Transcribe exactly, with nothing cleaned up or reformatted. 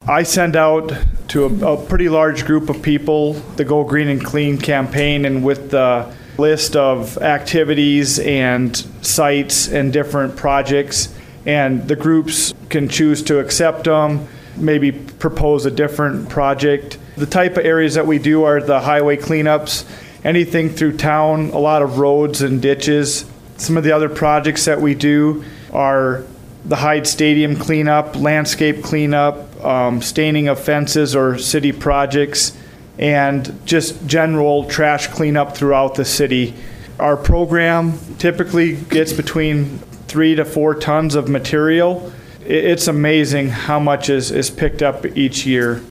I send out to a, a pretty large group of people the Go Green and Clean campaign, and with the list of activities and sites and different projects, and the groups can choose to accept them, maybe propose a different project. The type of areas that we do are the highway cleanups, anything through town, a lot of roads and ditches. Some of the other projects that we do are the Hyde Stadium cleanup, landscape cleanup, um, staining of fences or city projects, and just general trash cleanup throughout the city. Our program typically gets between three to four tons of material. It's amazing how much is, is picked up each year.